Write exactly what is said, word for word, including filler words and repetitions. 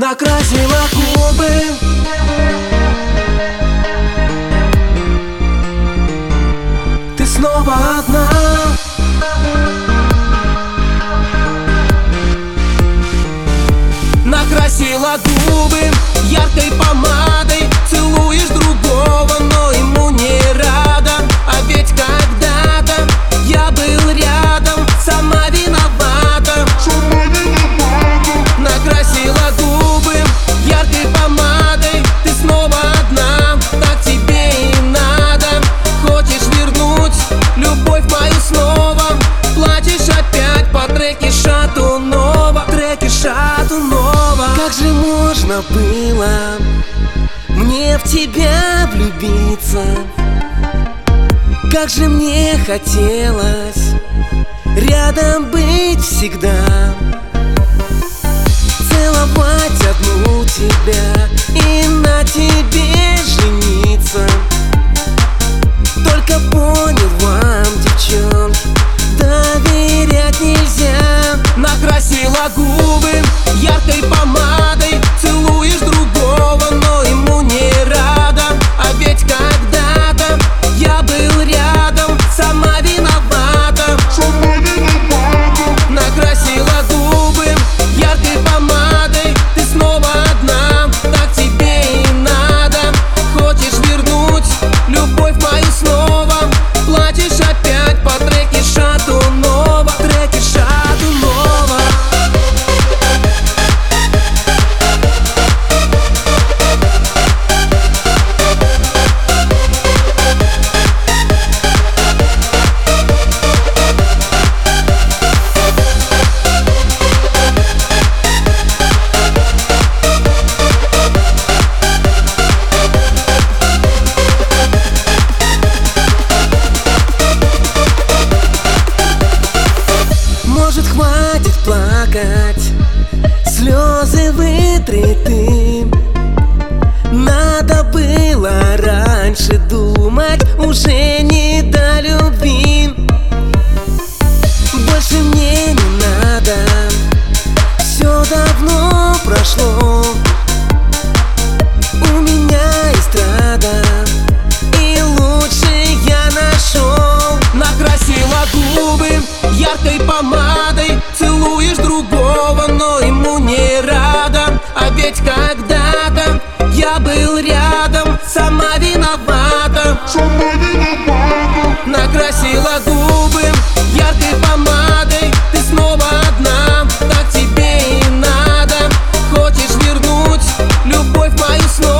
накрасила губы. Ты снова одна. Накрасила губы яркой помадой, целуешь другого, но ему не рада. А ведь когда-то я был рядом, сама виновата. Накрасила губы яркой помадой, ты снова одна, так тебе и надо. Хочешь вернуть любовь мою снова, плачешь опять по треке Шатунова, треке Шатунова. Как же можно было мне в тебя влюбиться? Как же мне хотелось рядом быть всегда, целовать одну тебя и на тебе жениться. Только понял вам, девчонки, доверять нельзя. Накрасила губы яркой помадой, целуешь другого, но ему не рада. А ведь когда-то я был рядом, сама виновата. Накрасила губы яркой помадой, ты снова одна, так тебе и надо. Хочешь вернуть любовь мою снова, плачешь опять по треке Шатунова, треке Шатунова. Может, хватит плакать, слезы вытри ты. Надо было раньше думать, уже не до любви. Больше мне не надо, все давно прошло. У меня эстрада, и лучше я нашел. Накрасила губы яркой помадой, целуешь другого, но ему не рада. А ведь когда-то я был рядом, сама виновата. Накрасила губы яркой помадой, ты снова одна, так тебе и надо. Хочешь вернуть любовь мою снова,